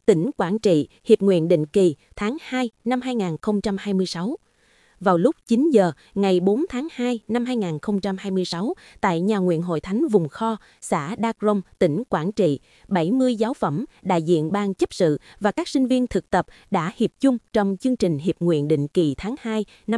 Tỉnh Quảng Trị, Hiệp nguyện định kỳ, tháng 2 năm 2026. Vào lúc 9 giờ ngày 4 tháng 2 năm 2026, tại nhà nguyện Hội Thánh Vùng Kho, xã Đa Rông, tỉnh Quảng Trị, 70 giáo phẩm, đại diện ban chấp sự và các sinh viên thực tập đã hiệp chung trong chương trình Hiệp nguyện định kỳ tháng 2 năm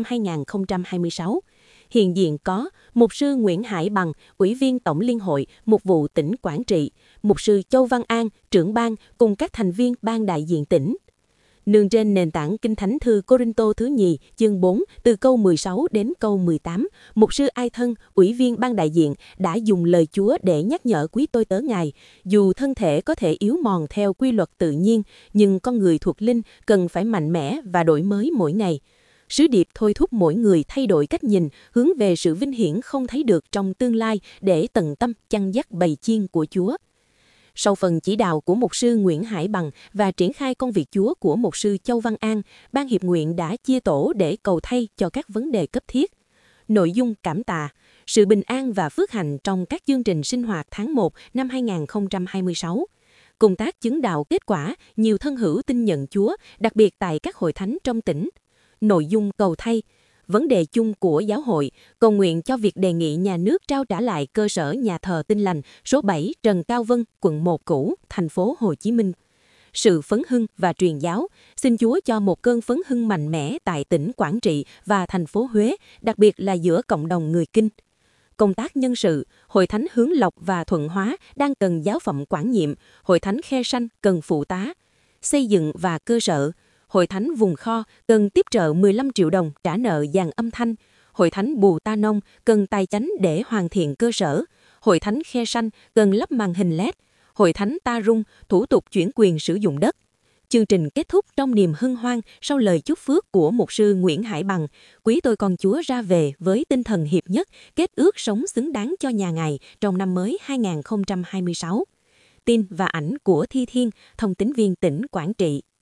2026. Hiện diện có Mục sư Nguyễn Hải Bằng, Ủy viên Tổng Liên hội Mục vụ tỉnh Quảng Trị, Mục sư Châu Văn An, trưởng ban cùng các thành viên ban đại diện tỉnh. Nương trên nền tảng Kinh Thánh thư Cô-rinh-tô thứ nhì, chương 4, từ câu 16 đến câu 18, Mục sư Ai Thân, Ủy viên ban đại diện, đã dùng lời Chúa để nhắc nhở quý tôi tớ Ngài. Dù thân thể có thể yếu mòn theo quy luật tự nhiên, nhưng con người thuộc linh cần phải mạnh mẽ và đổi mới mỗi ngày. Sứ điệp thôi thúc mỗi người thay đổi cách nhìn, hướng về sự vinh hiển không thấy được trong tương lai để tận tâm chăn dắt bầy chiên của Chúa. Sau phần chỉ đạo của Mục sư Nguyễn Hải Bằng và triển khai công việc Chúa của Mục sư Châu Văn An, Ban Hiệp nguyện đã chia tổ để cầu thay cho các vấn đề cấp thiết. Nội dung cảm tạ, sự bình an và phước hạnh trong các chương trình sinh hoạt tháng 1 năm 2026. Công tác chứng đạo kết quả, nhiều thân hữu tin nhận Chúa, đặc biệt tại các hội thánh trong tỉnh. Nội dung cầu thay, vấn đề chung của giáo hội, cầu nguyện cho việc đề nghị nhà nước trao trả lại cơ sở nhà thờ Tin Lành số 7 Trần Cao Vân, quận 1 cũ, thành phố Hồ Chí Minh. Sự phấn hưng và truyền giáo, xin Chúa cho một cơn phấn hưng mạnh mẽ tại tỉnh Quảng Trị và thành phố Huế, đặc biệt là giữa cộng đồng người Kinh. Công tác nhân sự, Hội Thánh Hướng Lộc và Thuận Hóa đang cần giáo phẩm quản nhiệm, Hội Thánh Khe Sanh cần phụ tá. Xây dựng và cơ sở, Hội Thánh Vùng Kho cần tiếp trợ 15 triệu đồng trả nợ dàn âm thanh. Hội Thánh Bù Ta Nông cần tài chánh để hoàn thiện cơ sở. Hội Thánh Khe Sanh cần lắp màn hình LED. Hội Thánh Ta Rung thủ tục chuyển quyền sử dụng đất. Chương trình kết thúc trong niềm hân hoan sau lời chúc phước của Mục sư Nguyễn Hải Bằng. Quý tôi con Chúa ra về với tinh thần hiệp nhất, kết ước sống xứng đáng cho nhà Ngài trong năm mới 2026. Tin và ảnh của Thi Thiên, thông tín viên tỉnh Quảng Trị.